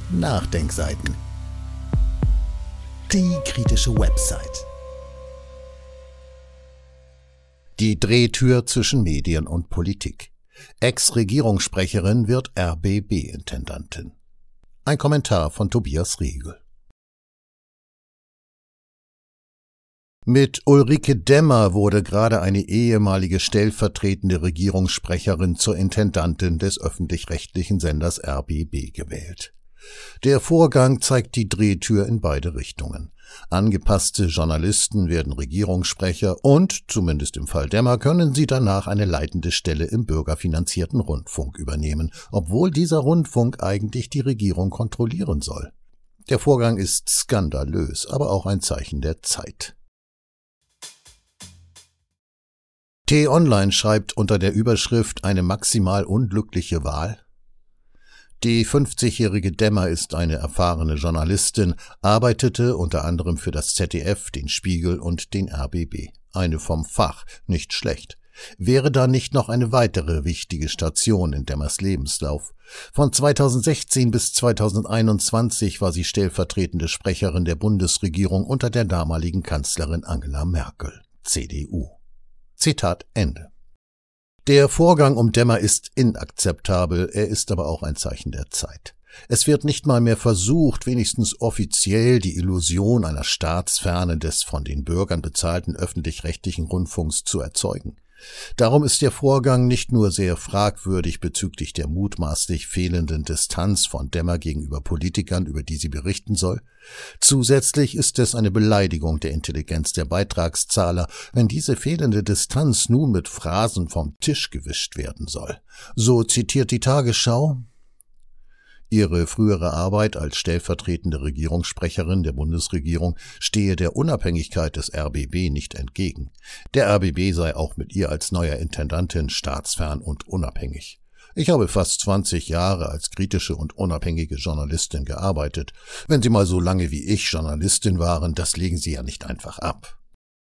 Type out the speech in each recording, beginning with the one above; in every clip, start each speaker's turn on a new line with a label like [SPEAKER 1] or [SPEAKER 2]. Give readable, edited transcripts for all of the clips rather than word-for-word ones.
[SPEAKER 1] Nachdenkseiten. Die kritische Website. Die Drehtür zwischen Medien und Politik. Ex-Regierungssprecherin wird RBB-Intendantin. Ein Kommentar von Tobias Riegel. Mit Ulrike Demmer wurde gerade eine ehemalige stellvertretende Regierungssprecherin zur Intendantin des öffentlich-rechtlichen Senders RBB gewählt. Der Vorgang zeigt die Drehtür in beide Richtungen. Angepasste Journalisten werden Regierungssprecher und, zumindest im Fall Demmer, können sie danach eine leitende Stelle im bürgerfinanzierten Rundfunk übernehmen, obwohl dieser Rundfunk eigentlich die Regierung kontrollieren soll. Der Vorgang ist skandalös, aber auch ein Zeichen der Zeit. T-Online schreibt unter der Überschrift »Eine maximal unglückliche Wahl«. Die 50-jährige Demmer ist eine erfahrene Journalistin, arbeitete unter anderem für das ZDF, den Spiegel und den RBB. Eine vom Fach, nicht schlecht. Wäre da nicht noch eine weitere wichtige Station in Demmers Lebenslauf? Von 2016 bis 2021 war sie stellvertretende Sprecherin der Bundesregierung unter der damaligen Kanzlerin Angela Merkel, CDU. Zitat Ende. Der Vorgang um Demmer ist inakzeptabel, er ist aber auch ein Zeichen der Zeit. Es wird nicht mal mehr versucht, wenigstens offiziell die Illusion einer Staatsferne des von den Bürgern bezahlten öffentlich-rechtlichen Rundfunks zu erzeugen. Darum ist der Vorgang nicht nur sehr fragwürdig bezüglich der mutmaßlich fehlenden Distanz von Demmer gegenüber Politikern, über die sie berichten soll. Zusätzlich ist es eine Beleidigung der Intelligenz der Beitragszahler, wenn diese fehlende Distanz nun mit Phrasen vom Tisch gewischt werden soll. So zitiert die Tagesschau: Ihre frühere Arbeit als stellvertretende Regierungssprecherin der Bundesregierung stehe der Unabhängigkeit des RBB nicht entgegen. Der RBB sei auch mit ihr als neuer Intendantin staatsfern und unabhängig. Ich habe fast 20 Jahre als kritische und unabhängige Journalistin gearbeitet. Wenn Sie mal so lange wie ich Journalistin waren, das legen Sie ja nicht einfach ab.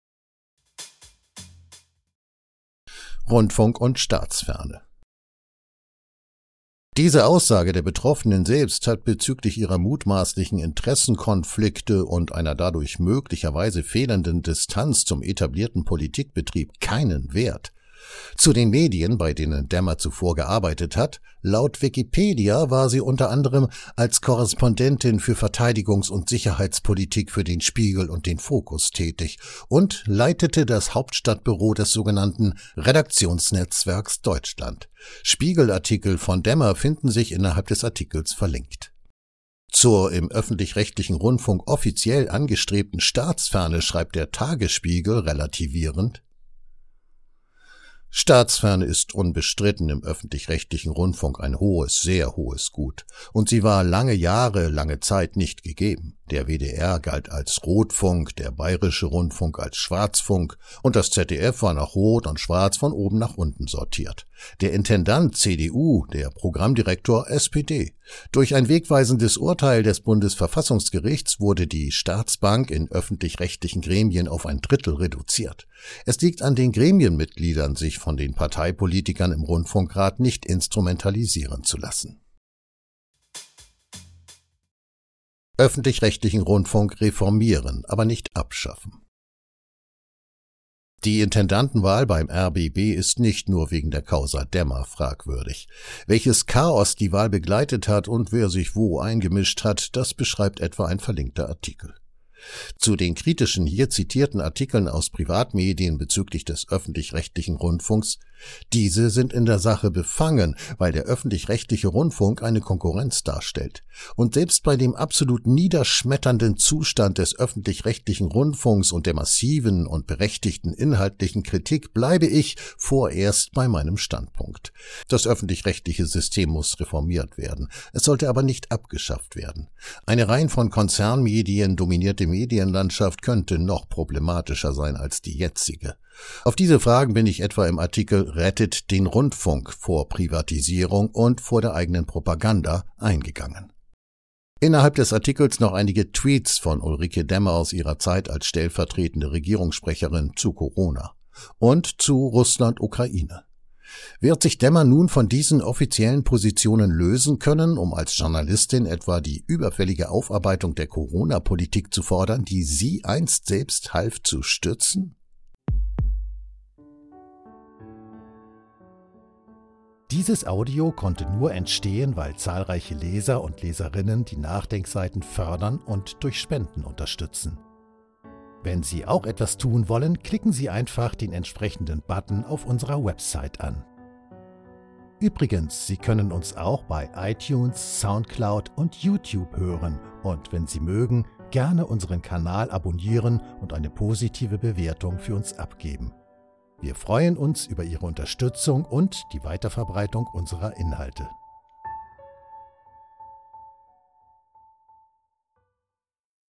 [SPEAKER 1] Rundfunk und Staatsferne. Diese Aussage der Betroffenen selbst hat bezüglich ihrer mutmaßlichen Interessenkonflikte und einer dadurch möglicherweise fehlenden Distanz zum etablierten Politikbetrieb keinen Wert. Zu den Medien, bei denen Demmer zuvor gearbeitet hat, laut Wikipedia war sie unter anderem als Korrespondentin für Verteidigungs- und Sicherheitspolitik für den Spiegel und den Fokus tätig und leitete das Hauptstadtbüro des sogenannten Redaktionsnetzwerks Deutschland. Spiegelartikel von Demmer finden sich innerhalb des Artikels verlinkt. Zur im öffentlich-rechtlichen Rundfunk offiziell angestrebten Staatsferne schreibt der Tagesspiegel relativierend: Staatsferne ist unbestritten im öffentlich-rechtlichen Rundfunk ein hohes, sehr hohes Gut. Und sie war lange Zeit nicht gegeben. Der WDR galt als Rotfunk, der Bayerische Rundfunk als Schwarzfunk und das ZDF war nach Rot und Schwarz von oben nach unten sortiert. Der Intendant CDU, der Programmdirektor SPD. Durch ein wegweisendes Urteil des Bundesverfassungsgerichts wurde die Staatsbank in öffentlich-rechtlichen Gremien auf 1/3 reduziert. Es liegt an den Gremienmitgliedern, sich von den Parteipolitikern im Rundfunkrat nicht instrumentalisieren zu lassen. Öffentlich-rechtlichen Rundfunk reformieren, aber nicht abschaffen. Die Intendantenwahl beim RBB ist nicht nur wegen der Causa Demmer fragwürdig. Welches Chaos die Wahl begleitet hat und wer sich wo eingemischt hat, das beschreibt etwa ein verlinkter Artikel. Zu den kritischen hier zitierten Artikeln aus Privatmedien bezüglich des öffentlich-rechtlichen Rundfunks: Diese sind in der Sache befangen, weil der öffentlich-rechtliche Rundfunk eine Konkurrenz darstellt. Und selbst bei dem absolut niederschmetternden Zustand des öffentlich-rechtlichen Rundfunks und der massiven und berechtigten inhaltlichen Kritik bleibe ich vorerst bei meinem Standpunkt. Das öffentlich-rechtliche System muss reformiert werden. Es sollte aber nicht abgeschafft werden. Eine Reihe von Konzernmedien dominierte Medienlandschaft könnte noch problematischer sein als die jetzige. Auf diese Fragen bin ich etwa im Artikel »Rettet den Rundfunk vor Privatisierung und vor der eigenen Propaganda« eingegangen. Innerhalb des Artikels noch einige Tweets von Ulrike Demmer aus ihrer Zeit als stellvertretende Regierungssprecherin zu Corona und zu Russland-Ukraine. Wird sich Demmer nun von diesen offiziellen Positionen lösen können, um als Journalistin etwa die überfällige Aufarbeitung der Corona-Politik zu fordern, die sie einst selbst half zu stürzen? Dieses Audio konnte nur entstehen, weil zahlreiche Leser und Leserinnen die Nachdenkseiten fördern und durch Spenden unterstützen. Wenn Sie auch etwas tun wollen, klicken Sie einfach den entsprechenden Button auf unserer Website an. Übrigens, Sie können uns auch bei iTunes, Soundcloud und YouTube hören und wenn Sie mögen, gerne unseren Kanal abonnieren und eine positive Bewertung für uns abgeben. Wir freuen uns über Ihre Unterstützung und die Weiterverbreitung unserer Inhalte.